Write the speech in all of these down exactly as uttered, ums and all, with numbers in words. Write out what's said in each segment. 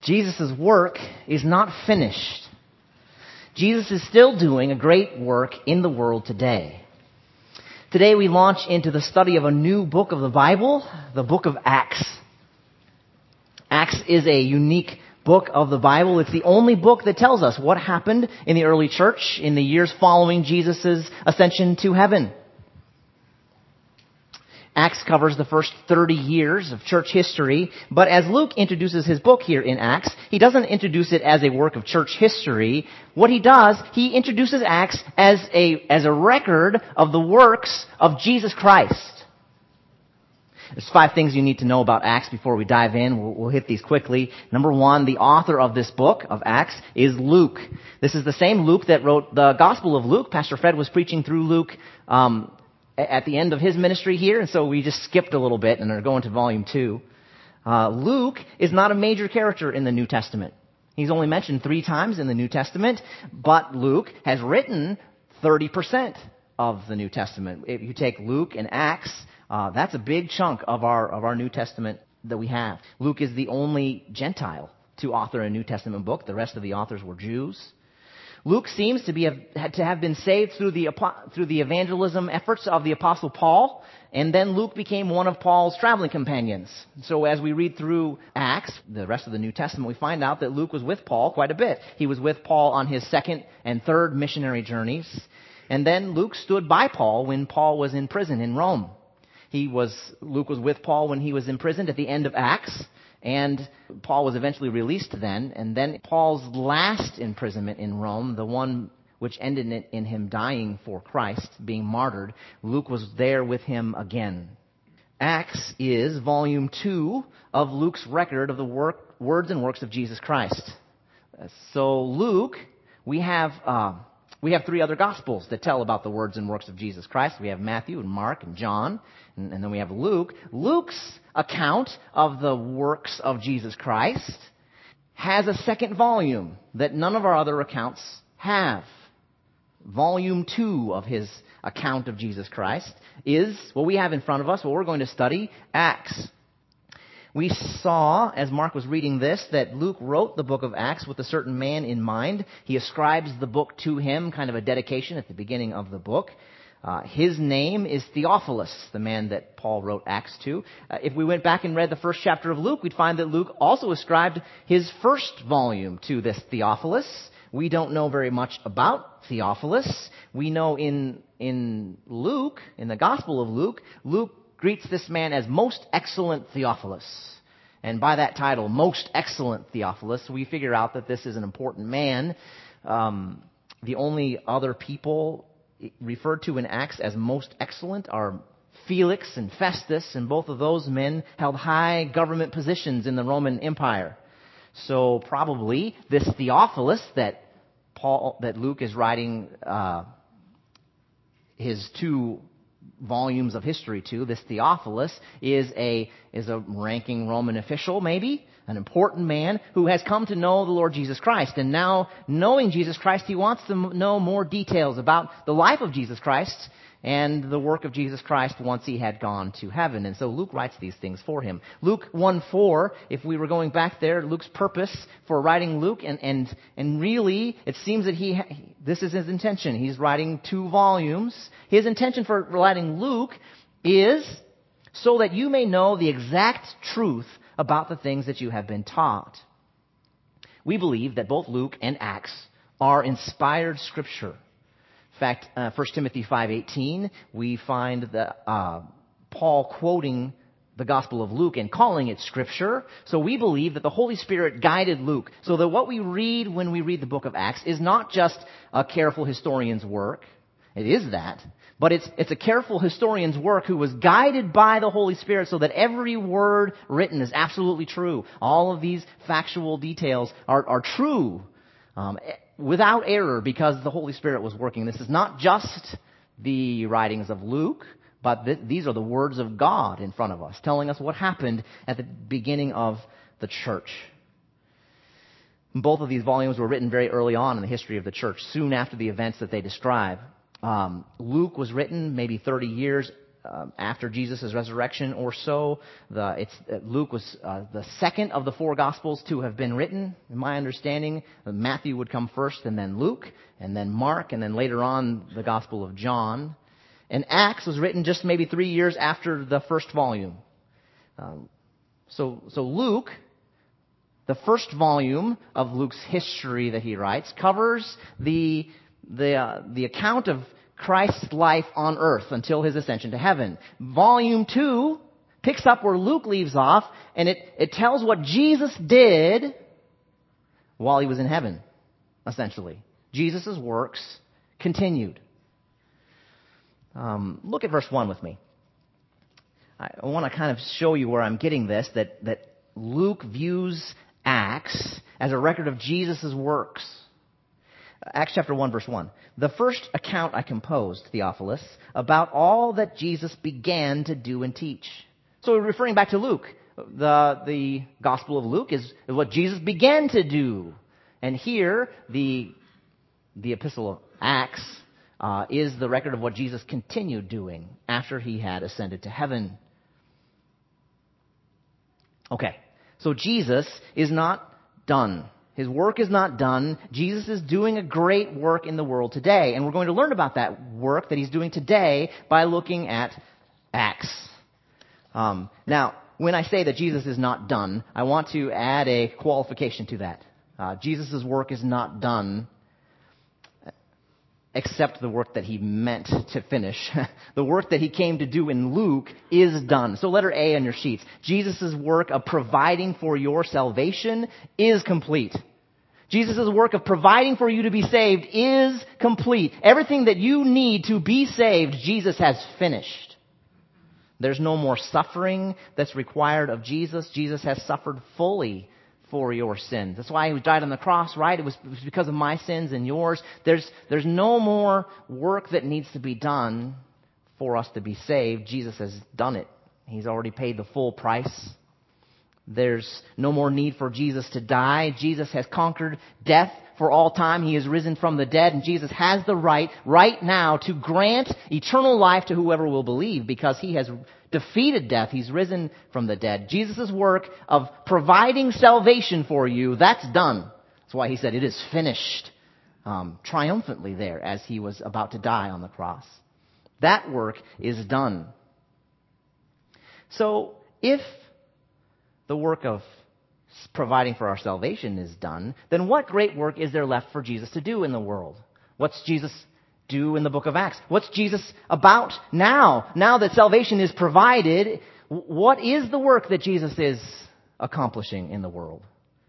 Jesus' work is not finished. Jesus is still doing a great work in the world today. Today we launch into the study of a new book of the Bible, the book of Acts. Acts is a unique book of the Bible. It's the only book that tells us what happened in the early church in the years following Jesus' ascension to heaven. Acts covers the first thirty years of church history, but as Luke introduces his book here in Acts, he doesn't introduce it as a work of church history. What he does, he introduces Acts as a, as a record of the works of Jesus Christ. There's five things you need to know about Acts before we dive in. We'll, we'll hit these quickly. Number one, the author of this book of Acts is Luke. This is the same Luke that wrote the Gospel of Luke. Pastor Fred was preaching through Luke um, at the end of his ministry here, and so we just skipped a little bit and are going to volume two. Uh, Luke is not a major character in the New Testament. He's only mentioned three times in the New Testament, but Luke has written thirty percent of the New Testament. If you take Luke and Acts, uh, that's a big chunk of our of our New Testament that we have. Luke is the only Gentile to author a New Testament book. The rest of the authors were Jews. Luke seems to be to have been saved through the through the evangelism efforts of the Apostle Paul, and then Luke became one of Paul's traveling companions. So as we read through Acts, the rest of the New Testament, we find out that Luke was with Paul quite a bit. He was with Paul on his second and third missionary journeys, and then Luke stood by Paul when Paul was in prison in Rome. He was Luke was with Paul when he was imprisoned at the end of Acts. And Paul was eventually released then, and then Paul's last imprisonment in Rome, the one which ended in, in him dying for Christ, being martyred, Luke was there with him again. Acts is volume two of Luke's record of the work, words and works of Jesus Christ. So Luke, we have uh, we have three other Gospels that tell about the words and works of Jesus Christ. We have Matthew and Mark and John, and, and then we have Luke. Luke's account of the works of Jesus Christ has a second volume that none of our other accounts have. Volume two of his account of Jesus Christ is what we have in front of us, what we're going to study, Acts. We saw, as Mark was reading this, that Luke wrote the book of Acts with a certain man in mind. He ascribes the book to him, kind of a dedication at the beginning of the book. Uh, his name is Theophilus, the man that Paul wrote Acts to. Uh, if we went back and read the first chapter of Luke, we'd find that Luke also ascribed his first volume to this Theophilus. We don't know very much about Theophilus. We know in in Luke, in the Gospel of Luke, Luke greets this man as Most Excellent Theophilus. And by that title, Most Excellent Theophilus, we figure out that this is an important man. Um, the only other people referred to in Acts as most excellent are Felix and Festus, and both of those men held high government positions in the Roman Empire. So probably this Theophilus that Paul, that Luke is writing uh, his two volumes of history to, this Theophilus is a is a ranking Roman official, maybe an important man who has come to know the Lord Jesus Christ. And now, knowing Jesus Christ, he wants to know more details about the life of Jesus Christ and the work of Jesus Christ once he had gone to heaven. And so Luke writes these things for him. Luke one four, if we were going back there, Luke's purpose for writing Luke, and, and, and really, it seems that he, this is his intention. He's writing two volumes. His intention for writing Luke is so that you may know the exact truth about the things that you have been taught. We believe that both Luke and Acts are inspired scripture. In fact, uh, First Timothy five eighteen, we find the, uh, Paul quoting the Gospel of Luke and calling it scripture. So we believe that the Holy Spirit guided Luke, so that what we read when we read the book of Acts is not just a careful historian's work. It is that. But it's it's a careful historian's work who was guided by the Holy Spirit so that every word written is absolutely true. All of these factual details are, are true um, without error because the Holy Spirit was working. This is not just the writings of Luke, but th- these are the words of God in front of us, telling us what happened at the beginning of the church. Both of these volumes were written very early on in the history of the church, soon after the events that they describe. Um, Luke was written maybe thirty years um, after Jesus' resurrection or so. The, it's, uh, Luke was uh, the second of the four Gospels to have been written. In my understanding, uh, Matthew would come first, and then Luke, and then Mark, and then later on the Gospel of John. And Acts was written just maybe three years after the first volume. Um, so, so Luke, the first volume of Luke's history that he writes, covers the the uh, the account of Christ's life on earth until his ascension to heaven. Volume two picks up where Luke leaves off, and it, it tells what Jesus did while he was in heaven, essentially. Jesus' works continued. Um, look at verse one with me. I want to kind of show you where I'm getting this, that, that Luke views Acts as a record of Jesus' works. Acts chapter one, verse one. The first account I composed, Theophilus, about all that Jesus began to do and teach. So we're referring back to Luke. The, the Gospel of Luke is, is what Jesus began to do. And here, the, the Epistle of Acts uh, is the record of what Jesus continued doing after he had ascended to heaven. Okay, so Jesus is not done. His work is not done. Jesus is doing a great work in the world today. And we're going to learn about that work that he's doing today by looking at Acts. Um, now, when I say that Jesus is not done, I want to add a qualification to that. Uh, Jesus' work is not done except the work that he meant to finish. The work that he came to do in Luke is done. So letter A on your sheets. Jesus' work of providing for your salvation is complete. Jesus' work of providing for you to be saved is complete. Everything that you need to be saved, Jesus has finished. There's no more suffering that's required of Jesus. Jesus has suffered fully for your sins. That's why he died on the cross, right? It was, it was because of my sins and yours. There's, there's no more work that needs to be done for us to be saved. Jesus has done it. He's already paid the full price. There's no more need for Jesus to die. Jesus has conquered death for all time. He has risen from the dead, and Jesus has the right, right now, to grant eternal life to whoever will believe, because he has defeated death. He's risen from the dead. Jesus' work of providing salvation for you, that's done. That's why he said it is finished, um, triumphantly there as he was about to die on the cross. That work is done. So if the work of providing for our salvation is done, then what great work is there left for Jesus to do in the world? What's Jesus do in the book of Acts? What's Jesus about now? Now that salvation is provided, what is the work that Jesus is accomplishing in the world?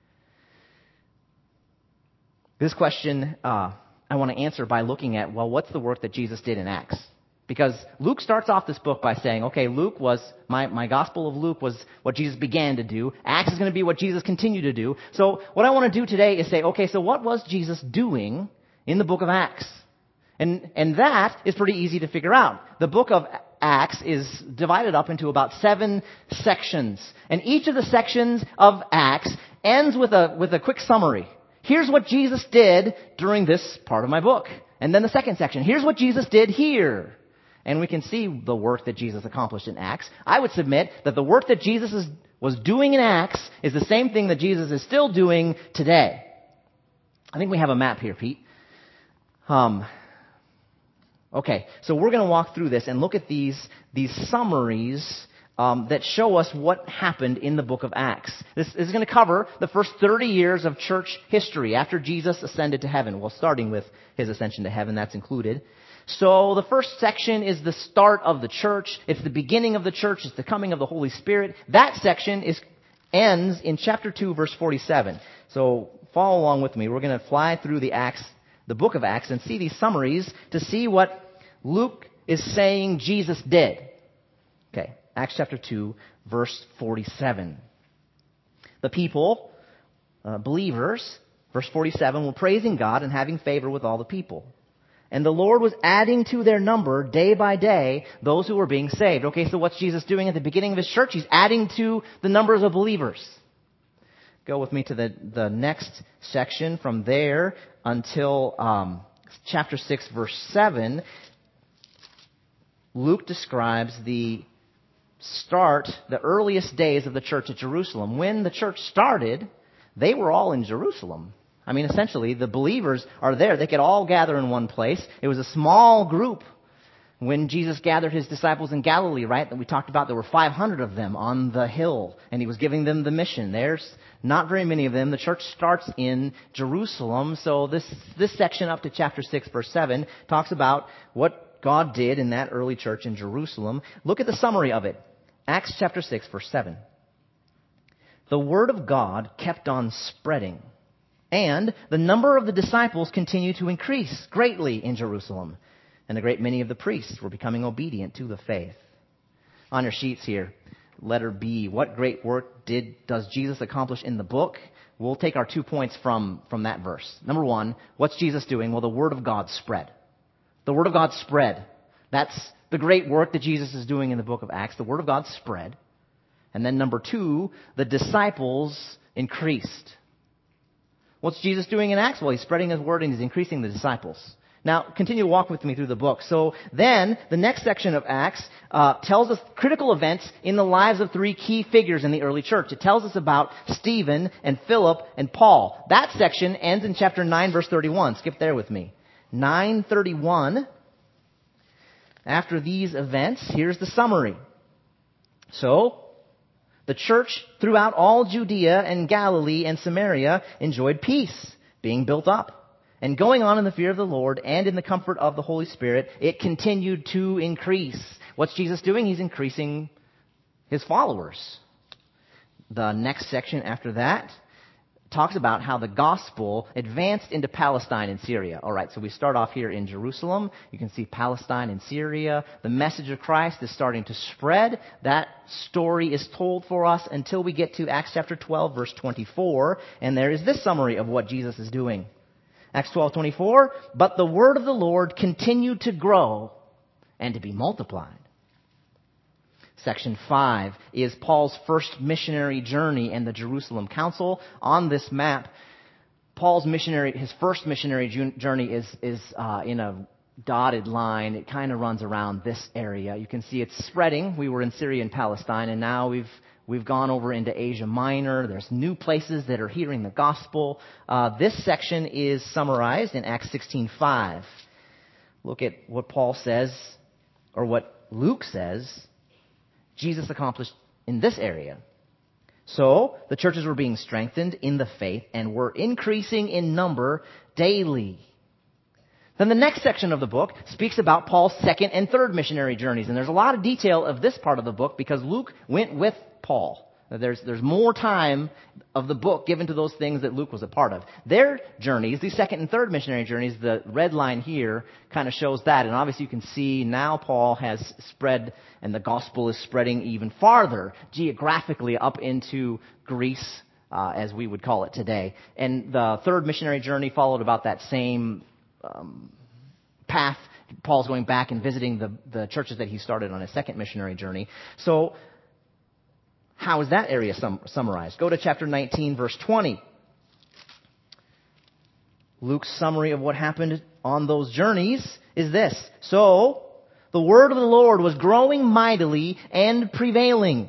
This question uh, I want to answer by looking at, well, what's the work that Jesus did in Acts? Because Luke starts off this book by saying, okay, Luke was, my, my Gospel of Luke was what Jesus began to do. Acts is going to be what Jesus continued to do. So what I want to do today is say, okay, so what was Jesus doing in the book of Acts? And, and that is pretty easy to figure out. The book of Acts is divided up into about seven sections. And each of the sections of Acts ends with a, with a quick summary. Here's what Jesus did during this part of my book. And then the second section, here's what Jesus did here. And we can see the work that Jesus accomplished in Acts. I would submit that the work that Jesus is, was doing in Acts is the same thing that Jesus is still doing today. I think we have a map here, Pete. Um, okay, so we're going to walk through this and look at these, these summaries um, that show us what happened in the book of Acts. This, this is going to cover the first thirty years of church history after Jesus ascended to heaven. Well, starting with his ascension to heaven, that's included. So the first section is the start of the church. It's the beginning of the church. It's the coming of the Holy Spirit. That section is ends in chapter two, verse forty-seven. So follow along with me. We're going to fly through the Acts, the book of Acts, and see these summaries to see what Luke is saying Jesus did. Okay, Acts chapter two, verse forty-seven. The people, uh, believers, verse forty-seven, were praising God and having favor with all the people. And the Lord was adding to their number day by day those who were being saved. Okay, so what's Jesus doing at the beginning of his church? He's adding to the numbers of believers. Go with me to the, the next section from there until um, chapter six, verse seven. Luke describes the start, the earliest days of the church at Jerusalem. When the church started, they were all in Jerusalem. I mean, essentially, the believers are there. They could all gather in one place. It was a small group. When Jesus gathered his disciples in Galilee, right, that we talked about, there were five hundred of them on the hill, and he was giving them the mission. There's not very many of them. The church starts in Jerusalem. So this, this section up to chapter six, verse seven, talks about what God did in that early church in Jerusalem. Look at the summary of it. Acts chapter six, verse seven. The word of God kept on spreading, and the number of the disciples continued to increase greatly in Jerusalem. And a great many of the priests were becoming obedient to the faith. On your sheets here, letter B, what great work did does Jesus accomplish in the book? We'll take our two points from, from that verse. Number one, what's Jesus doing? Well, the Word of God spread. The Word of God spread. That's the great work that Jesus is doing in the book of Acts. The Word of God spread. And then number two, the disciples increased. What's Jesus doing in Acts? Well, he's spreading his word and he's increasing the disciples. Now, continue to walk with me through the book. So then, the next section of Acts uh, tells us critical events in the lives of three key figures in the early church. It tells us about Stephen and Philip and Paul. That section ends in chapter nine, verse thirty-one. Skip there with me. nine thirty-one. After these events, here's the summary. So, the church throughout all Judea and Galilee and Samaria enjoyed peace, being built up. And going on in the fear of the Lord and in the comfort of the Holy Spirit, it continued to increase. What's Jesus doing? He's increasing his followers. The next section after that talks about how the gospel advanced into Palestine and Syria. All right, so we start off here in Jerusalem. You can see Palestine and Syria. The message of Christ is starting to spread. That story is told for us until we get to Acts chapter twelve, verse twenty-four. And there is this summary of what Jesus is doing. Acts twelve twenty-four, but the word of the Lord continued to grow and to be multiplied. Section five is Paul's first missionary journey and the Jerusalem Council. On this map, Paul's missionary, his first missionary journey is, is uh, in a dotted line. It kind of runs around this area. You can see it's spreading. We were in Syria and Palestine, and now we've We've gone over into Asia Minor. There's new places that are hearing the gospel. Uh, this section is summarized in Acts sixteen five. Look at what Paul says, or what Luke says, Jesus accomplished in this area. So, the churches were being strengthened in the faith and were increasing in number daily. Then the next section of the book speaks about Paul's second and third missionary journeys. And there's a lot of detail of this part of the book because Luke went with Paul. There's, there's more time of the book given to those things that Luke was a part of. Their journeys, these second and third missionary journeys, the red line here kind of shows that. And obviously you can see now Paul has spread, and the gospel is spreading even farther geographically up into Greece, uh, as we would call it today. And the third missionary journey followed about that same um, path. Paul's going back and visiting the, the churches that he started on his second missionary journey. So, how is that area sum- summarized? Go to chapter nineteen, verse twenty. Luke's summary of what happened on those journeys is this. So, the word of the Lord was growing mightily and prevailing.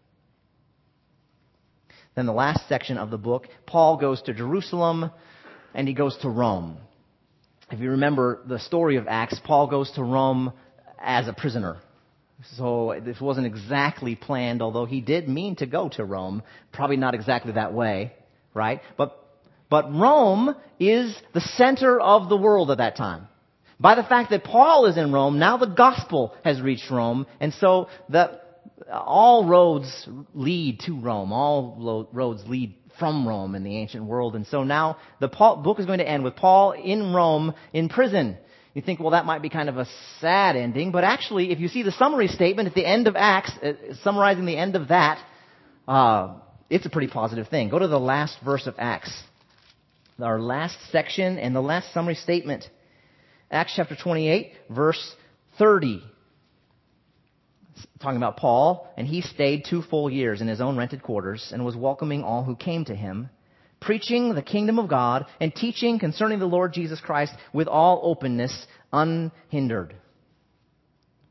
Then the last section of the book, Paul goes to Jerusalem and he goes to Rome. If you remember the story of Acts, Paul goes to Rome as a prisoner. So this wasn't exactly planned, although he did mean to go to Rome. Probably not exactly that way, right? But but Rome is the center of the world at that time. By the fact that Paul is in Rome, now the gospel has reached Rome, and so the all roads lead to Rome. All lo- roads lead from Rome in the ancient world. And so now the Paul, book is going to end with Paul in Rome in prison. You think, well, that might be kind of a sad ending. But actually, if you see the summary statement at the end of Acts, uh, summarizing the end of that, uh, it's a pretty positive thing. Go to the last verse of Acts. Our last section and the last summary statement. Acts chapter twenty-eight, verse thirty. It's talking about Paul, and he stayed two full years in his own rented quarters and was welcoming all who came to him, preaching the kingdom of God and teaching concerning the Lord Jesus Christ with all openness, unhindered.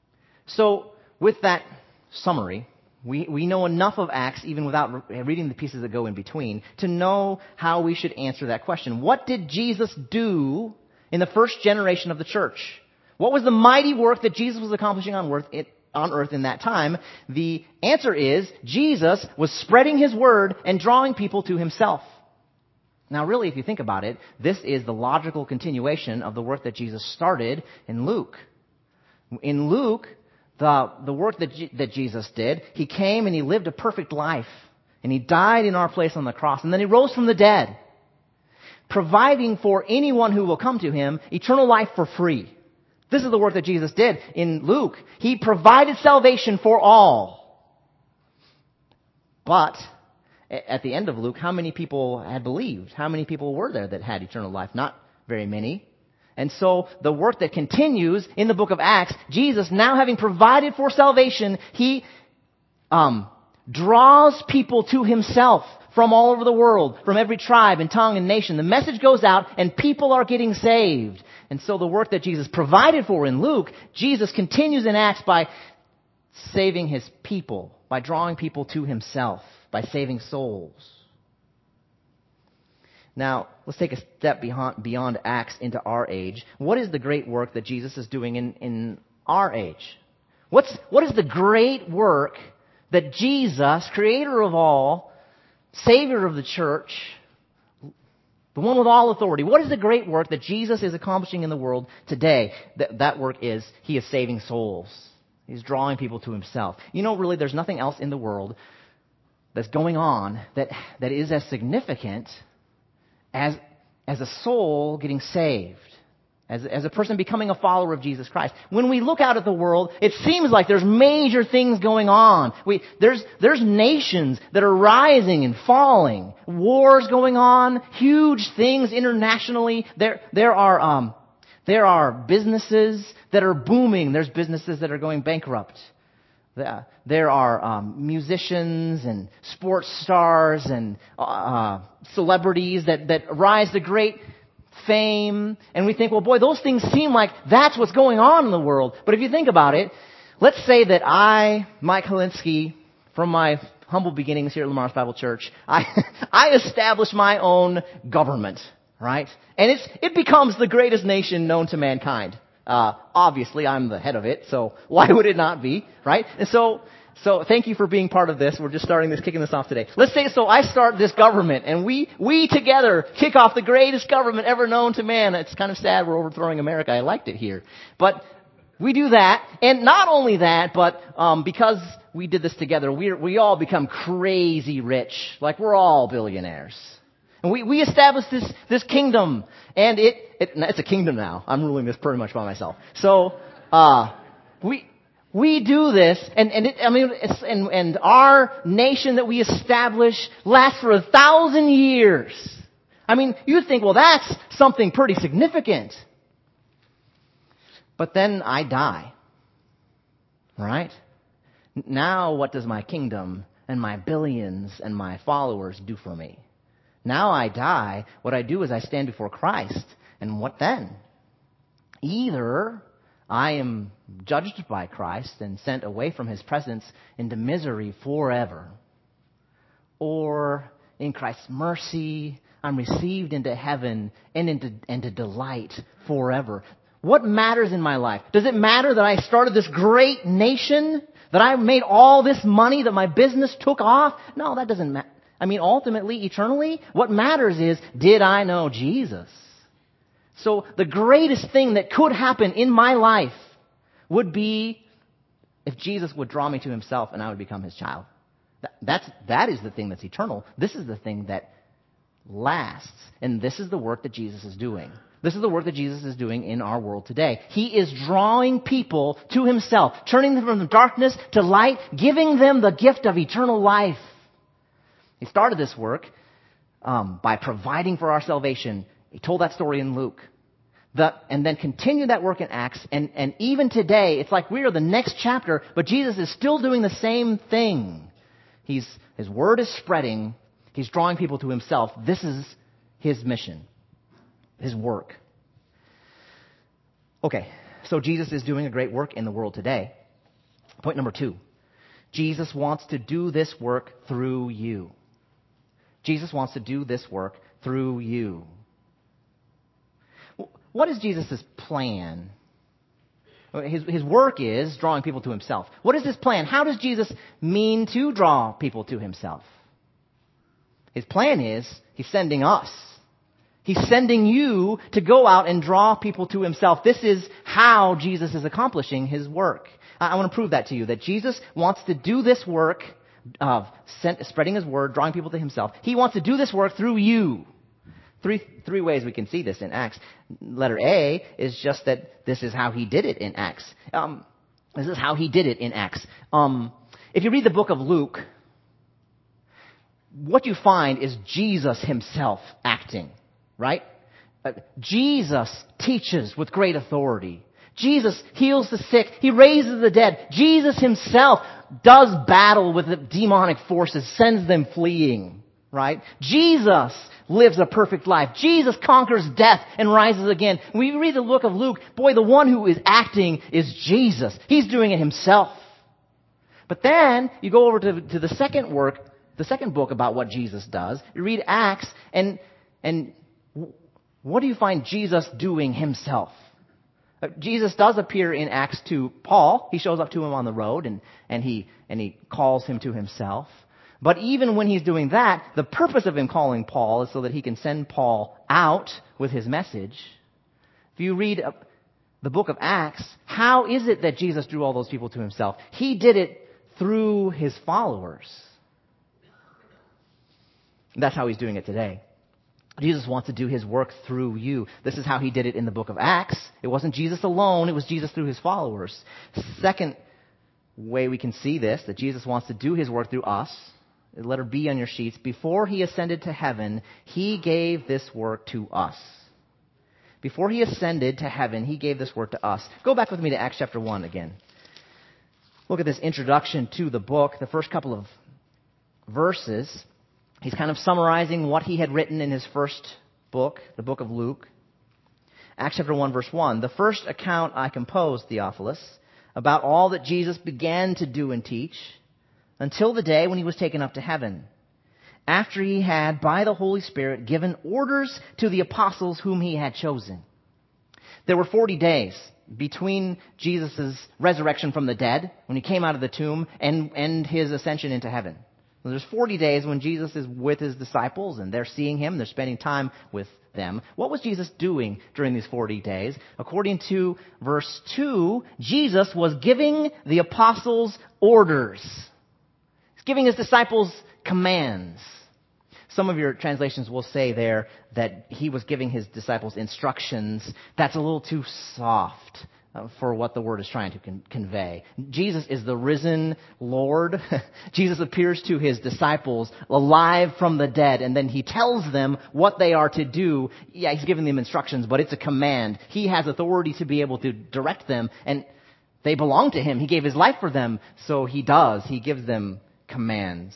So, with that summary, we, we know enough of Acts, even without re- reading the pieces that go in between, to know how we should answer that question. What did Jesus do in the first generation of the church? What was the mighty work that Jesus was accomplishing on earth, on earth in that time? The answer is, Jesus was spreading his word and drawing people to himself. Now, really, if you think about it, this is the logical continuation of the work that Jesus started in Luke. In Luke, the, the work that, G- that Jesus did, he came and he lived a perfect life. And he died in our place on the cross. And then he rose from the dead, providing for anyone who will come to him eternal life for free. This is the work that Jesus did in Luke. He provided salvation for all. But at the end of Luke, how many people had believed? How many people were there that had eternal life? Not very many. And so the work that continues in the book of Acts, Jesus, now having provided for salvation, he um, draws people to himself from all over the world, from every tribe and tongue and nation. The message goes out and people are getting saved. And so the work that Jesus provided for in Luke, Jesus continues in Acts by saving his people, by drawing people to himself, by saving souls. Now, let's take a step beyond, beyond Acts into our age. What is the great work that Jesus is doing in, in our age? What's, what is the great work that Jesus, creator of all, Savior of the church, the one with all authority, what is the great work that Jesus is accomplishing in the world today? That, that work is, he is saving souls. He's drawing people to himself. You know, really, there's nothing else in the world that's going on that, that is as significant as, as a soul getting saved, as, as a person becoming a follower of Jesus Christ. When we look out at the world, it seems like there's major things going on. We, there's, there's nations that are rising and falling, wars going on, huge things internationally. There, there are, um, there are businesses that are booming. There's businesses that are going bankrupt. There are um, musicians and sports stars and uh, celebrities that, that rise to great fame. And we think, well, boy, those things seem like that's what's going on in the world. But if you think about it, let's say that I, Mike Holinsky, from my humble beginnings here at Lamar's Bible Church, I, I established my own government, right? And it's, it becomes the greatest nation known to mankind. Uh, obviously, I'm the head of it, so why would it not be, right? And so, so thank you for being part of this. We're just starting this, kicking this off today. Let's say, so I start this government, and we, we together kick off the greatest government ever known to man. It's kind of sad we're overthrowing America. I liked it here. But we do that, and not only that, but um, because we did this together, we we all become crazy rich. Like, we're all billionaires. And we, we established this, this kingdom, and it, it, it's a kingdom now. I'm ruling this pretty much by myself. So, uh, we, we do this, and, and it, I mean, it's, and, and our nation that we establish lasts for a thousand years. I mean, you think, well, that's something pretty significant. But then I die. Right? Now what does my kingdom and my billions and my followers do for me? Now I die, what I do is I stand before Christ, and what then? Either I am judged by Christ and sent away from his presence into misery forever, or in Christ's mercy, I'm received into heaven and into, into delight forever. What matters in my life? Does it matter that I started this great nation, that I made all this money, that my business took off? No, that doesn't matter. I mean, ultimately, eternally, what matters is, did I know Jesus? So the greatest thing that could happen in my life would be if Jesus would draw me to himself and I would become his child. That, that's, that is the thing that's eternal. This is the thing that lasts. And this is the work that Jesus is doing. This is the work that Jesus is doing in our world today. He is drawing people to himself, turning them from darkness to light, giving them the gift of eternal life. He started this work um, by providing for our salvation. He told that story in Luke. The, and then continued that work in Acts. And, and even today, it's like we are the next chapter, but Jesus is still doing the same thing. He's, his word is spreading. He's drawing people to himself. This is his mission, his work. Okay, so Jesus is doing a great work in the world today. Point number two. Jesus wants to do this work through you. Jesus wants to do this work through you. What is Jesus' plan? His, his work is drawing people to himself. What is his plan? How does Jesus mean to draw people to himself? His plan is he's sending us. He's sending you to go out and draw people to himself. This is how Jesus is accomplishing his work. I want to prove that to you, that Jesus wants to do this work of spreading his word, drawing people to himself. He wants to do this work through you. Three, three ways we can see this in Acts. Letter A is just that this is how he did it in Acts. Um, this is how he did it in Acts. Um, if you read the book of Luke, what you find is Jesus himself acting, right? Uh, Jesus teaches with great authority. Jesus heals the sick. He raises the dead. Jesus himself does battle with the demonic forces, sends them fleeing, right? Jesus lives a perfect life. Jesus conquers death and rises again. When we read the book of Luke, boy, the one who is acting is Jesus. He's doing it himself. But then you go over to, to the second work, the second book about what Jesus does. You read Acts, and and what do you find Jesus doing himself? Jesus does appear in Acts to Paul. He shows up to him on the road, and, and he and he calls him to himself. But even when he's doing that, the purpose of him calling Paul is so that he can send Paul out with his message. If you read the book of Acts, how is it that Jesus drew all those people to himself? He did it through his followers. That's how he's doing it today. Jesus wants to do his work through you. This is how he did it in the book of Acts. It wasn't Jesus alone. It was Jesus through his followers. Second way we can see this, that Jesus wants to do his work through us. Letter B on your sheets. Before he ascended to heaven, he gave this work to us. Before he ascended to heaven, he gave this work to us. Go back with me to Acts chapter one again. Look at this introduction to the book. The first couple of verses, he's kind of summarizing what he had written in his first book, the book of Luke. Acts chapter one, verse one. The first account I composed, Theophilus, about all that Jesus began to do and teach, until the day when he was taken up to heaven, after he had, by the Holy Spirit, given orders to the apostles whom he had chosen. There were forty days between Jesus' resurrection from the dead, when he came out of the tomb, and, and his ascension into heaven. So there's forty days when Jesus is with his disciples, and they're seeing him, they're spending time with them. What was Jesus doing during these forty days? According to verse two, Jesus was giving the apostles orders. He's giving his disciples commands. Some of your translations will say there that he was giving his disciples instructions. That's a little too soft uh, for what the word is trying to con- convey. Jesus is the risen Lord. Jesus appears to his disciples alive from the dead, and then he tells them what they are to do. Yeah, he's giving them instructions, but it's a command. He has authority to be able to direct them, and they belong to him. He gave his life for them, so he does. He gives them commands.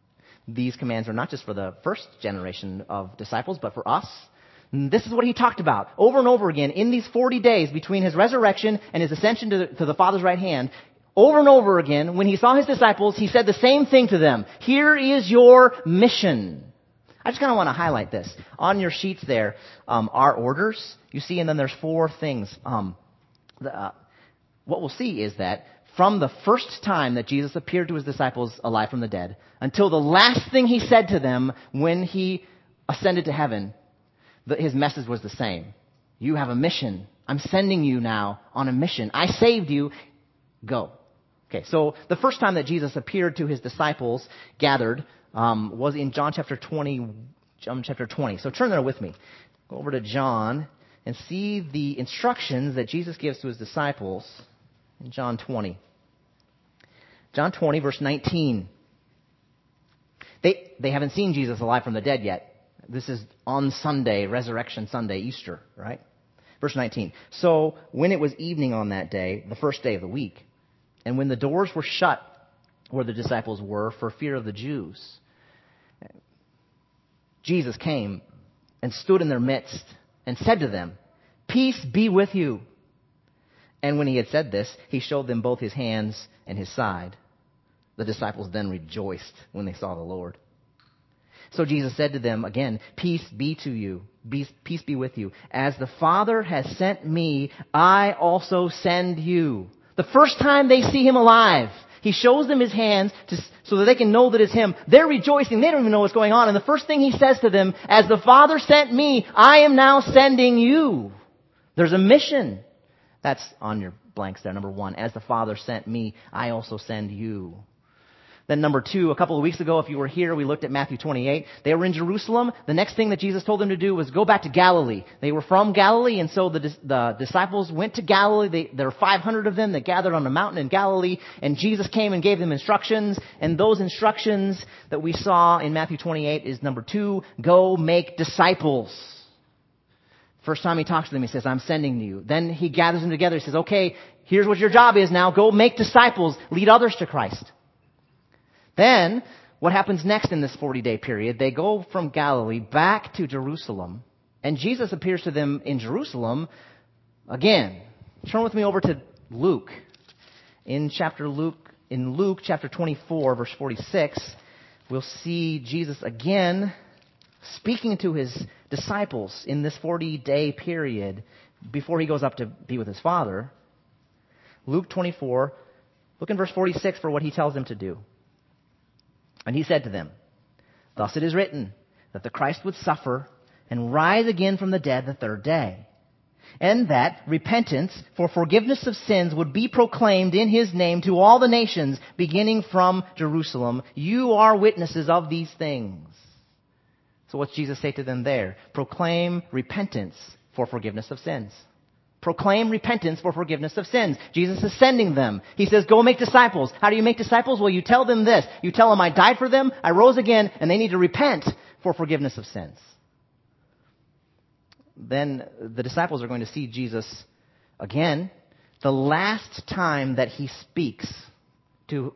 These commands are not just for the first generation of disciples, but for us. And this is what he talked about over and over again in these forty days between his resurrection and his ascension to the, to the Father's right hand. Over and over again, when he saw his disciples, he said the same thing to them. Here is your mission. I just kind of want to highlight this. On your sheets there um, are orders. You see, and then there's four things. Um, the, uh, what we'll see is that from the first time that Jesus appeared to his disciples alive from the dead until the last thing he said to them when he ascended to heaven, the, his message was the same. You have a mission. I'm sending you now on a mission. I saved you. Go. Okay, so the first time that Jesus appeared to his disciples gathered um, was in John chapter twenty. John chapter twenty. So turn there with me. Go over to John and see the instructions that Jesus gives to his disciples in John twenty. John twenty, verse nineteen. They, they haven't seen Jesus alive from the dead yet. This is on Sunday, Resurrection Sunday, Easter, right? Verse nineteen. So when it was evening on that day, the first day of the week, and when the doors were shut where the disciples were for fear of the Jews, Jesus came and stood in their midst and said to them, "Peace be with you." And when he had said this, he showed them both his hands and his side. The disciples then rejoiced when they saw the Lord. So Jesus said to them again, peace be to you. Peace be with you. As the Father has sent me, I also send you. The first time they see him alive, he shows them his hands to, so that they can know that it's him. They're rejoicing. They don't even know what's going on. And the first thing he says to them, as the Father sent me, I am now sending you. There's a mission. That's on your blanks there. Number one, as the Father sent me, I also send you. Then number two, a couple of weeks ago, if you were here, we looked at Matthew twenty-eight. They were in Jerusalem. The next thing that Jesus told them to do was go back to Galilee. They were from Galilee, and so the, the disciples went to Galilee. They, there were five hundred of them that gathered on a mountain in Galilee, and Jesus came and gave them instructions. And those instructions that we saw in Matthew twenty-eight is number two, go make disciples. First time he talks to them, he says, I'm sending you. Then he gathers them together. He says, okay, here's what your job is now. Go make disciples. Lead others to Christ. Then, what happens next in this forty-day period? They go from Galilee back to Jerusalem, and Jesus appears to them in Jerusalem again. Turn with me over to Luke. In chapter Luke, in Luke chapter twenty-four, verse forty-six, we'll see Jesus again speaking to his disciples in this forty-day period before he goes up to be with his Father. Luke twenty-four, look in verse forty-six for what he tells them to do. And he said to them, thus it is written, that the Christ would suffer and rise again from the dead the third day, and that repentance for forgiveness of sins would be proclaimed in his name to all the nations, beginning from Jerusalem. You are witnesses of these things. So what's Jesus say to them there? Proclaim repentance for forgiveness of sins. Proclaim repentance for forgiveness of sins. Jesus is sending them. He says, go make disciples. How do you make disciples? Well, you tell them this. You tell them I died for them, I rose again, and they need to repent for forgiveness of sins. Then the disciples are going to see Jesus again. The last time that he speaks to,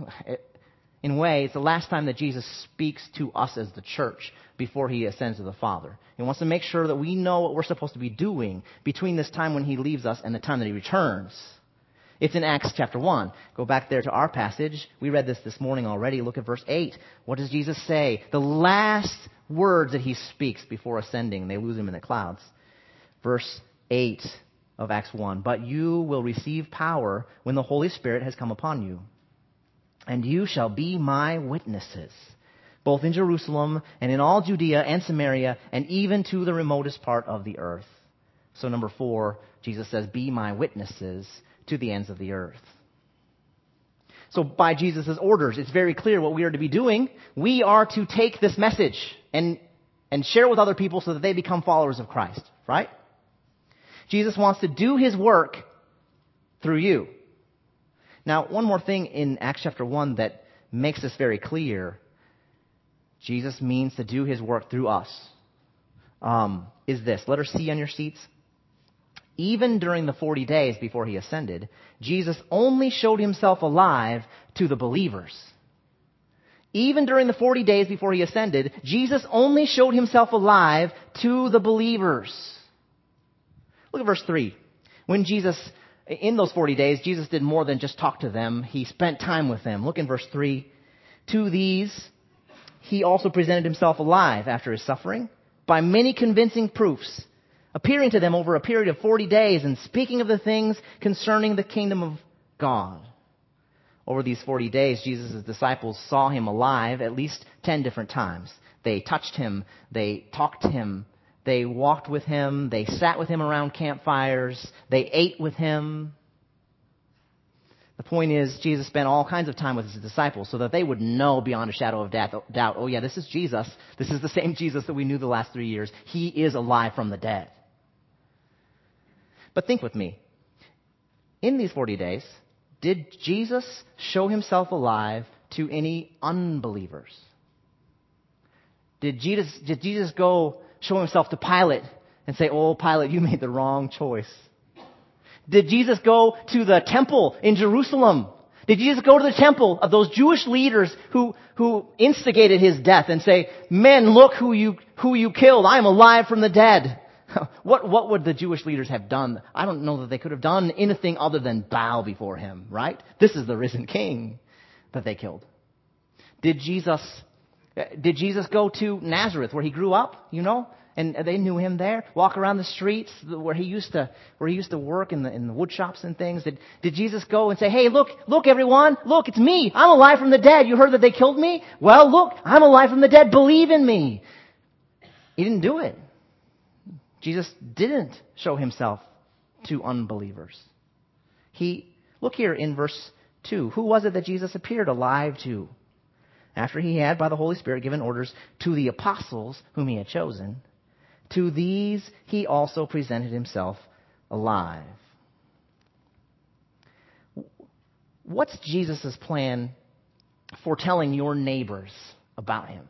in a way, it's the last time that Jesus speaks to us as the church before he ascends to the Father. He wants to make sure that we know what we're supposed to be doing between this time when he leaves us and the time that he returns. It's in Acts chapter one. Go back there to our passage. We read this this morning already. Look at verse eight. What does Jesus say? The last words that he speaks before ascending. They lose him in the clouds. Verse eight of Acts one. But you will receive power when the Holy Spirit has come upon you. And you shall be my witnesses, both in Jerusalem and in all Judea and Samaria and even to the remotest part of the earth. So number four, Jesus says, be my witnesses to the ends of the earth. So by Jesus' orders, it's very clear what we are to be doing. We are to take this message and, and share it with other people so that they become followers of Christ, right? Jesus wants to do his work through you. Now, one more thing in Acts chapter one that makes this very clear. Jesus means to do his work through us. Um, is this, letter C on your seats. Even during the forty days before he ascended, Jesus only showed himself alive to the believers. Even during the forty days before he ascended, Jesus only showed himself alive to the believers. Look at verse three. When Jesus, in those forty days, Jesus did more than just talk to them. He spent time with them. Look in verse three. To these, he also presented himself alive after his suffering by many convincing proofs, appearing to them over a period of forty days and speaking of the things concerning the kingdom of God. Over these forty days, Jesus' disciples saw him alive at least ten different times. They touched him. They talked to him. They walked with him. They sat with him around campfires. They ate with him. The point is, Jesus spent all kinds of time with his disciples so that they would know beyond a shadow of doubt, oh yeah, this is Jesus. This is the same Jesus that we knew the last three years. He is alive from the dead. But think with me. In these forty days, did Jesus show himself alive to any unbelievers? Did Jesus, did Jesus go show himself to Pilate and say, oh, Pilate, you made the wrong choice? Did Jesus go to the temple in Jerusalem? Did Jesus go to the temple of those Jewish leaders who, who instigated his death and say, men, look who you, who you killed. I am alive from the dead. What, what would the Jewish leaders have done? I don't know that they could have done anything other than bow before him, right? This is the risen king that they killed. Did Jesus, did Jesus go to Nazareth where he grew up, you know? And they knew him there. Walk around the streets where he used to, where he used to work in the, in the wood shops and things. Did, did Jesus go and say, hey, look, look everyone, look, it's me. I'm alive from the dead. You heard that they killed me? Well, look, I'm alive from the dead. Believe in me. He didn't do it. Jesus didn't show himself to unbelievers. He, look here in verse two. Who was it that Jesus appeared alive to? After he had, by the Holy Spirit, given orders to the apostles whom he had chosen, to these he also presented himself alive. What's Jesus' plan for telling your neighbors about him?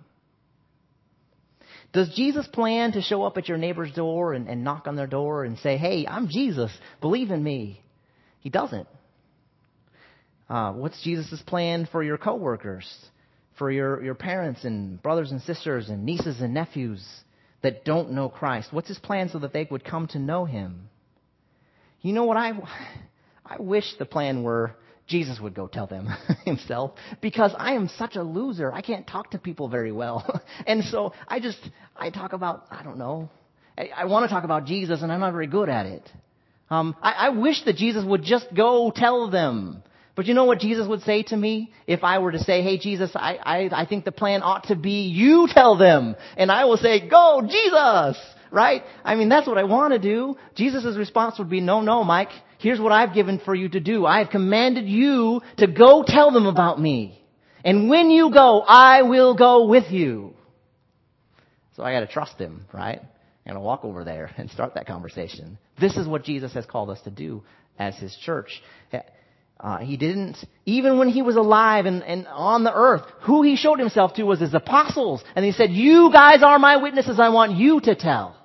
Does Jesus plan to show up at your neighbor's door and, and knock on their door and say, hey, I'm Jesus, believe in me? He doesn't. Uh, what's Jesus' plan for your coworkers, for your, your parents and brothers and sisters and nieces and nephews that don't know Christ? What's his plan so that they would come to know him? You know what? I, I wish the plan were Jesus would go tell them himself, because I am such a loser. I can't talk to people very well. And so I just, I talk about, I don't know. I, I want to talk about Jesus and I'm not very good at it. Um, I, I wish that Jesus would just go tell them. But you know what Jesus would say to me if I were to say, hey, Jesus, I, I, I think the plan ought to be you tell them. And I will say, go, Jesus, right? I mean, that's what I want to do. Jesus' response would be, no, no, Mike, here's what I've given for you to do. I have commanded you to go tell them about me. And when you go, I will go with you. So I got to trust him, right? I got to walk over there and start that conversation. This is what Jesus has called us to do as his church. Uh, he didn't, even when he was alive and, and on the earth, who he showed himself to was his apostles. And he said, you guys are my witnesses. I want you to tell.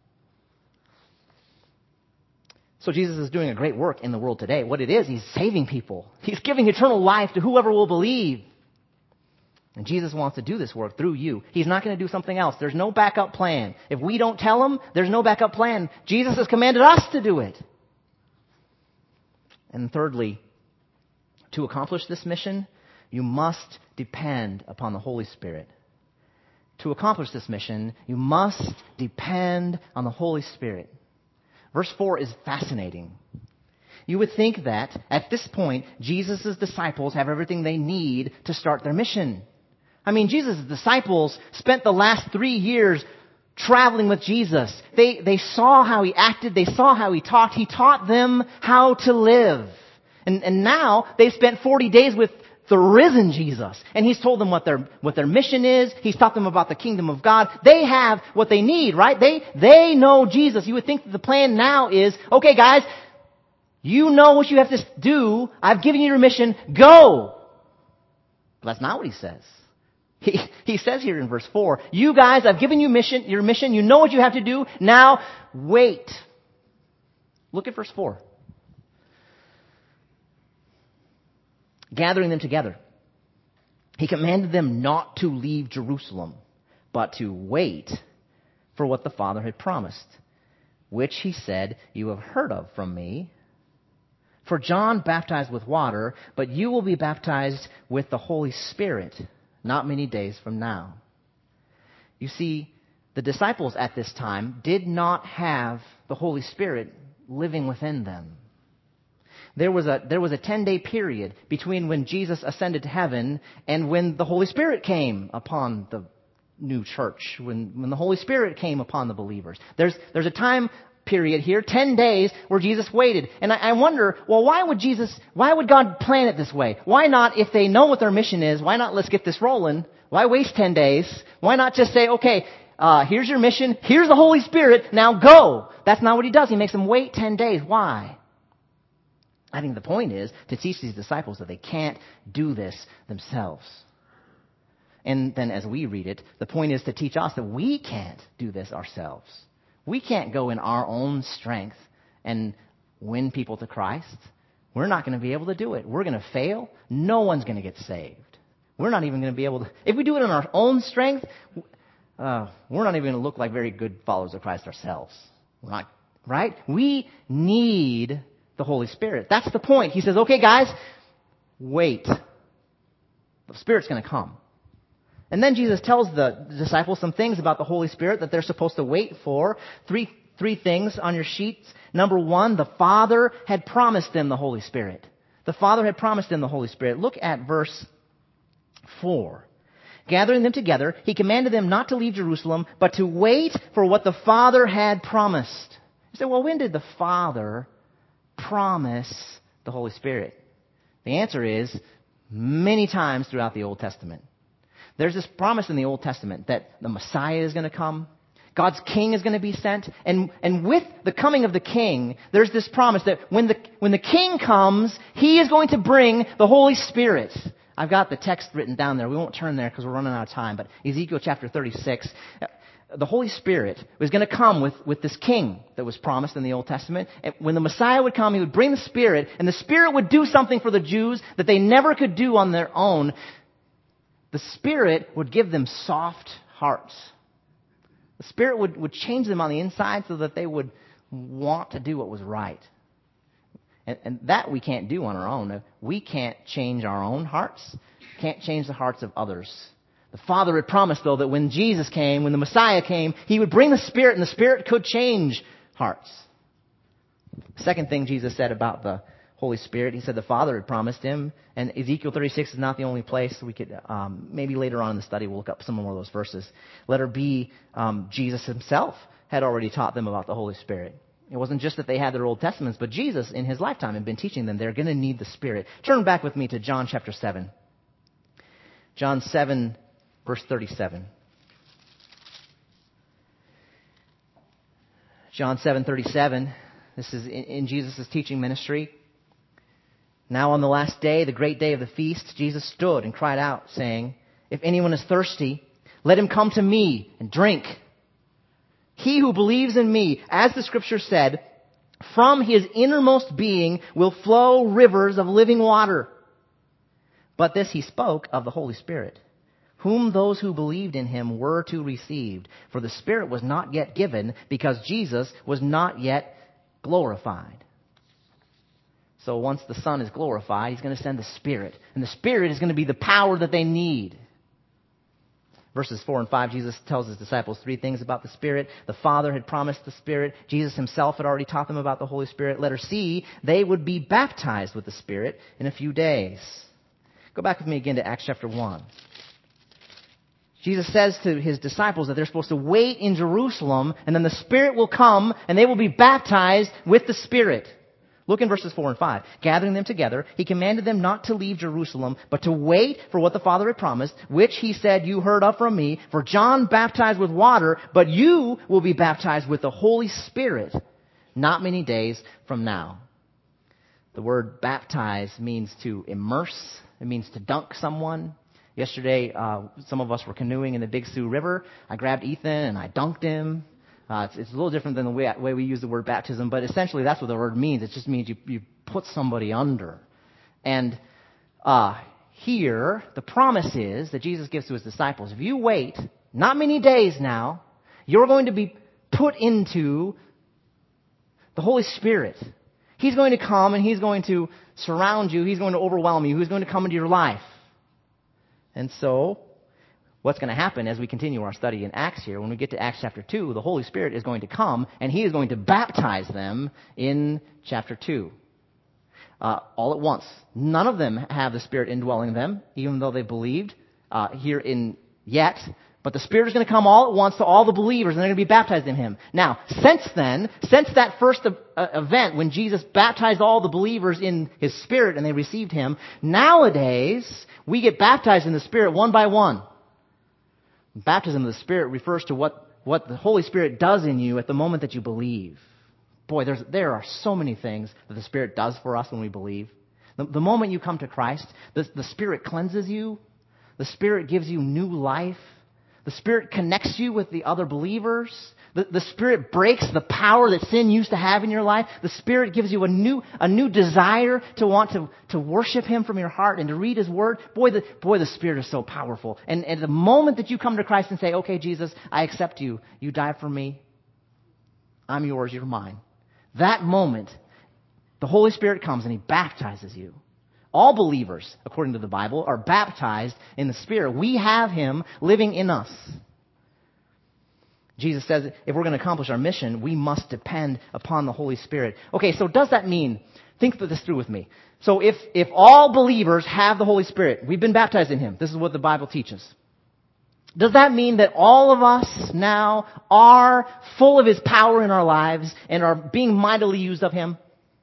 So Jesus is doing a great work in the world today. What it is, he's saving people. He's giving eternal life to whoever will believe. And Jesus wants to do this work through you. He's not going to do something else. There's no backup plan. If we don't tell him, there's no backup plan. Jesus has commanded us to do it. And thirdly, to accomplish this mission, you must depend upon the Holy Spirit. To accomplish this mission, you must depend on the Holy Spirit. Verse four is fascinating. You would think that at this point, Jesus' disciples have everything they need to start their mission. I mean, Jesus' disciples spent the last three years traveling with Jesus. They, they saw how he acted. They saw how he talked. He taught them how to live. And, and now they've spent forty days with the risen Jesus. And he's told them what their, what their mission is. He's taught them about the kingdom of God. They have what they need, right? They, they know Jesus. You would think that the plan now is, okay guys, you know what you have to do. I've given you your mission. Go. But that's not what he says. He, he says here in verse four, you guys, I've given you mission, your mission. You know what you have to do. Now wait. Look at verse four. Gathering them together, he commanded them not to leave Jerusalem, but to wait for what the Father had promised, which he said, you have heard of from me. For John baptized with water, but you will be baptized with the Holy Spirit not many days from now. You see, the disciples at this time did not have the Holy Spirit living within them. There was a there was a ten-day period between when Jesus ascended to heaven and when the Holy Spirit came upon the new church, when, when the Holy Spirit came upon the believers. There's there's a time period here, ten days, where Jesus waited. And I, I wonder, well, why would Jesus, why would God plan it this way? Why not, if they know what their mission is, why not let's get this rolling? Why waste ten days? Why not just say, okay, uh, here's your mission, here's the Holy Spirit, now go. That's not what he does. He makes them wait ten days. Why? I think the point is to teach these disciples that they can't do this themselves. And then as we read it, the point is to teach us that we can't do this ourselves. We can't go in our own strength and win people to Christ. We're not going to be able to do it. We're going to fail. No one's going to get saved. We're not even going to be able to... If we do it in our own strength, uh, we're not even going to look like very good followers of Christ ourselves. Right? Right? We need the Holy Spirit. That's the point. He says, okay, guys, wait. The Spirit's going to come. And then Jesus tells the disciples some things about the Holy Spirit that they're supposed to wait for. Three, three things on your sheets. Number one, the Father had promised them the Holy Spirit. The Father had promised them the Holy Spirit. Look at verse four. Gathering them together, he commanded them not to leave Jerusalem, but to wait for what the Father had promised. You say, well, when did the Father promise the Holy Spirit? The answer is many times throughout the Old Testament. There's this promise in the Old Testament that the Messiah is going to come. God's king is going to be sent. And, and with the coming of the king, there's this promise that when the, when the king comes, he is going to bring the Holy Spirit. I've got the text written down there. We won't turn there because we're running out of time. But Ezekiel chapter thirty-six, the Holy Spirit was going to come with, with this king that was promised in the Old Testament. And when the Messiah would come, he would bring the Spirit, and the Spirit would do something for the Jews that they never could do on their own. The Spirit would give them soft hearts. The Spirit would, would change them on the inside so that they would want to do what was right. And, and that we can't do on our own. We can't change our own hearts. Can't change the hearts of others. The Father had promised, though, that when Jesus came, when the Messiah came, he would bring the Spirit, and the Spirit could change hearts. Second thing Jesus said about the Holy Spirit, he said the Father had promised him, and Ezekiel thirty-six is not the only place. We could, um, maybe later on in the study, we'll look up some more of those verses. Letter B, um, Jesus himself had already taught them about the Holy Spirit. It wasn't just that they had their Old Testaments, but Jesus in his lifetime had been teaching them they're going to need the Spirit. Turn back with me to John chapter seven. John seven, verse thirty-seven. John seven, thirty-seven. This is in, in Jesus' teaching ministry. Now on the last day, the great day of the feast, Jesus stood and cried out, saying, "If anyone is thirsty, let him come to me and drink. He who believes in me, as the Scripture said, from his innermost being will flow rivers of living water." But this he spoke of the Holy Spirit, whom those who believed in him were to receive. For the Spirit was not yet given, because Jesus was not yet glorified. So once the Son is glorified, he's going to send the Spirit. And the Spirit is going to be the power that they need. Verses four and five, Jesus tells his disciples three things about the Spirit. The Father had promised the Spirit. Jesus himself had already taught them about the Holy Spirit. Letter C, they would be baptized with the Spirit in a few days. Go back with me again to Acts chapter one. Jesus says to his disciples that they're supposed to wait in Jerusalem, and then the Spirit will come, and they will be baptized with the Spirit. Look in verses four and five. Gathering them together, he commanded them not to leave Jerusalem, but to wait for what the Father had promised, which he said, "You heard of from me. For John baptized with water, but you will be baptized with the Holy Spirit not many days from now." The word baptize means to immerse. It means to dunk someone. Yesterday, uh, some of us were canoeing in the Big Sioux River. I grabbed Ethan and I dunked him. Uh, it's, it's a little different than the way, way we use the word baptism, but essentially that's what the word means. It just means you, you put somebody under. And uh, here, the promise is that Jesus gives to his disciples, if you wait, not many days now, you're going to be put into the Holy Spirit. He's going to come and he's going to surround you. He's going to overwhelm you. He's going to come into your life. And so, what's going to happen as we continue our study in Acts here, when we get to Acts chapter two, the Holy Spirit is going to come and he is going to baptize them in chapter two. Uh, all at once. None of them have the Spirit indwelling them, even though they believed uh, here in yet. But the Spirit is going to come all at once to all the believers, and they're going to be baptized in him. Now, since then, since that first uh, event when Jesus baptized all the believers in his Spirit and they received him, nowadays, we get baptized in the Spirit one by one. Baptism of the Spirit refers to what, what the Holy Spirit does in you at the moment that you believe. Boy, there's, there are so many things that the Spirit does for us when we believe. The, the moment you come to Christ, the, the Spirit cleanses you. The Spirit gives you new life. The Spirit connects you with the other believers. The, the Spirit breaks the power that sin used to have in your life. The Spirit gives you a new, a new desire to want to, to worship him from your heart and to read his word. Boy, the, boy, the Spirit is so powerful. And at the moment that you come to Christ and say, "Okay, Jesus, I accept you. You died for me. I'm yours, you're mine. That moment, the Holy Spirit comes and He baptizes you. All believers, according to the Bible, are baptized in the Spirit. We have Him living in us. Jesus says if we're going to accomplish our mission, we must depend upon the Holy Spirit. Okay, so does that mean, think this through with me. So if, if all believers have the Holy Spirit, we've been baptized in Him. This is what the Bible teaches. Does that mean that all of us now are full of His power in our lives and are being mightily used of Him?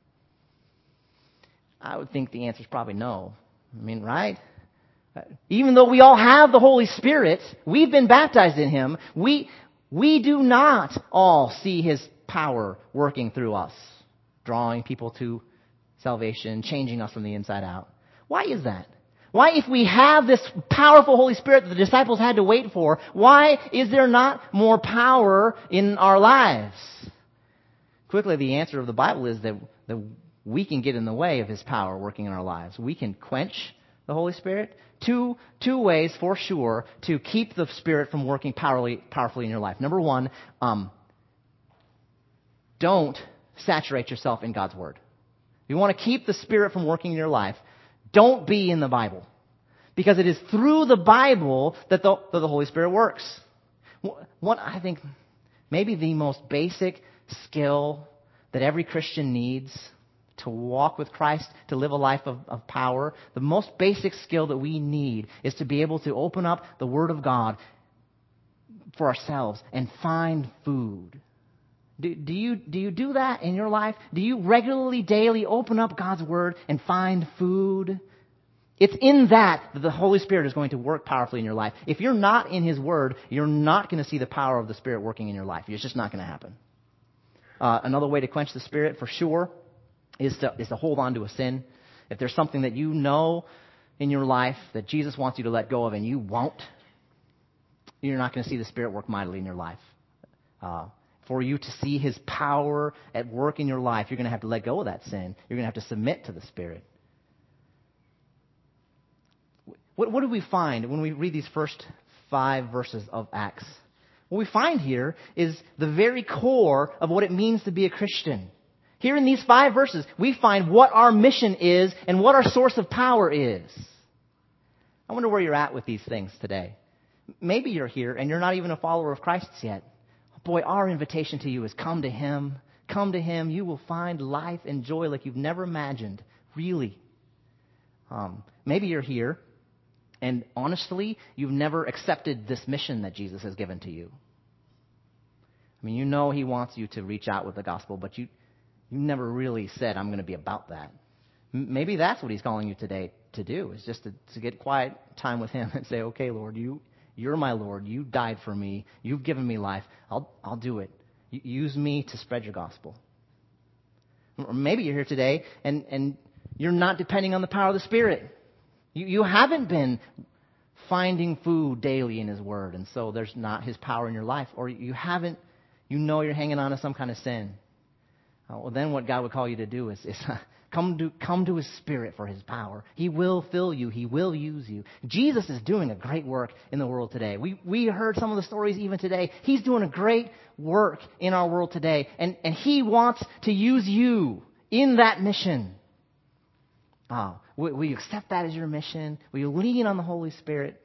I would think the answer is probably no. I mean, right? Even though we all have the Holy Spirit, we've been baptized in Him, we, we do not all see His power working through us, drawing people to salvation, changing us from the inside out. Why is that? Why, if we have this powerful Holy Spirit that the disciples had to wait for, why is there not more power in our lives? Quickly, the answer of the Bible is that, that we can get in the way of His power working in our lives. We can quench the Holy Spirit. Two, two ways, for sure, to keep the Spirit from working powerfully, powerfully in your life. Number one, um, don't saturate yourself in God's Word. If you want to keep the Spirit from working in your life, don't be in the Bible. Because it is through the Bible that the, that the Holy Spirit works. What I think maybe the most basic skill that every Christian needs to walk with Christ, to live a life of, of power, the most basic skill that we need is to be able to open up the Word of God for ourselves and find food. Do, do you do you do that in your life? Do you regularly, daily open up God's Word and find food? It's in that that the Holy Spirit is going to work powerfully in your life. If you're not in His Word, you're not going to see the power of the Spirit working in your life. It's just not going to happen. Uh, another way to quench the Spirit, for sure, is to, is to hold on to a sin. If there's something that you know in your life that Jesus wants you to let go of and you won't, you're not going to see the Spirit work mightily in your life. Uh, for you to see His power at work in your life, you're going to have to let go of that sin. You're going to have to submit to the Spirit. What, what do we find when we read these first five verses of Acts? What we find here is the very core of what it means to be a Christian. Here in these five verses, we find what our mission is and what our source of power is. I wonder where you're at with these things today. Maybe you're here and you're not even a follower of Christ yet. Boy, our invitation to you is come to Him. Come to Him. You will find life and joy like you've never imagined. Really. Um, maybe you're here and honestly, you've never accepted this mission that Jesus has given to you. I mean, you know He wants you to reach out with the gospel, but you you never really said, I'm going to be about that. M- maybe that's what He's calling you today to do, is just to, to get quiet time with Him and say, okay, Lord, you, you're my Lord. You died for me. You've given me life. I'll, I'll do it. Y- use me to spread your gospel. Or maybe you're here today and, and you're not depending on the power of the Spirit. You, you haven't been finding food daily in His Word, and so there's not His power in your life. Or you haven't, you know you're hanging on to some kind of sin. Uh, well, then what God would call you to do is, is come to come to His Spirit for His power. He will fill you. He will use you. Jesus is doing a great work in the world today. We we heard some of the stories even today. He's doing a great work in our world today, and, and He wants to use you in that mission. Oh, will, will you accept that as your mission? Will you lean on the Holy Spirit?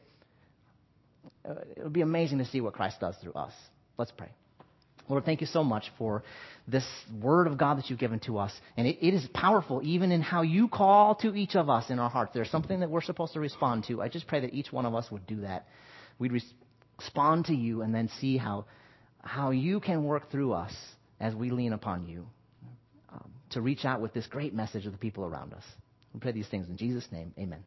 Uh, it would be amazing to see what Christ does through us. Let's pray. Lord, thank you so much for this Word of God that you've given to us. And it, it is powerful even in how you call to each of us in our hearts. There's something that we're supposed to respond to. I just pray that each one of us would do that. We'd res- respond to you and then see how, how you can work through us as we lean upon you um, to reach out with this great message to the people around us. We pray these things in Jesus' name. Amen.